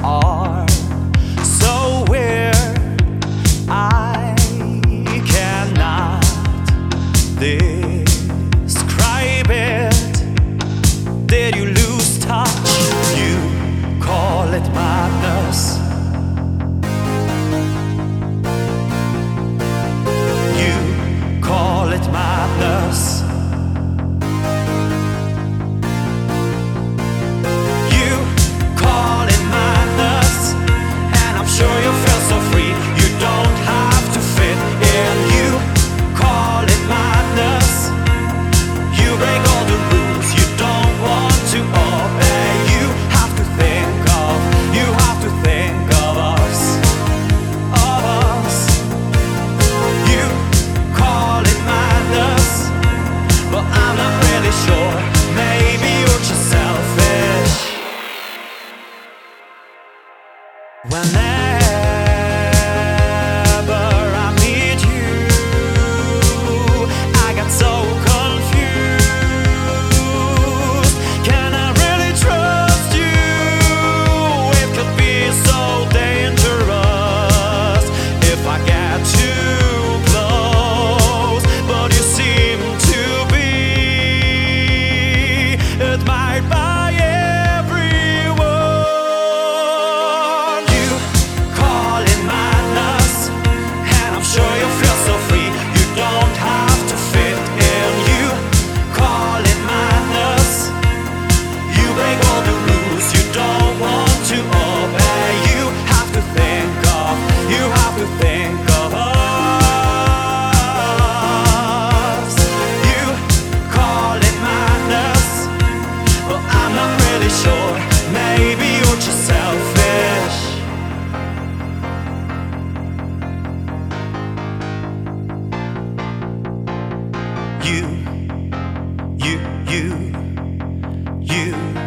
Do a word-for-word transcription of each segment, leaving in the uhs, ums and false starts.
are so weird. I cannot describe it. Did you lose touch? You call it madness. You call it madness. Whenever I meet you, I get so confused. Can I really trust you? It could be so dangerous if I get too close, but you seem to be admired by You, you, you, you.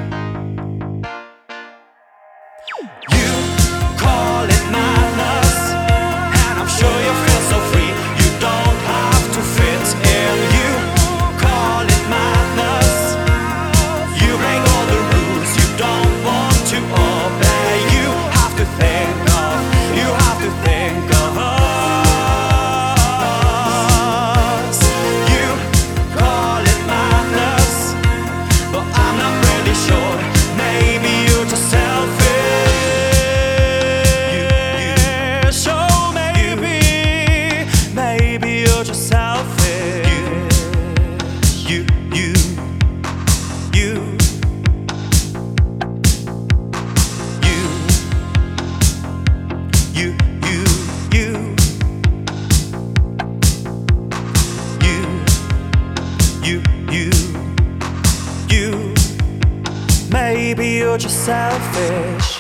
You call it madness, and I'm sure you feel so free. You don't have to fit in. You call it madness. You break all the rules you don't want to obey. You have to think of, you have to think of us. Maybe you're just selfish.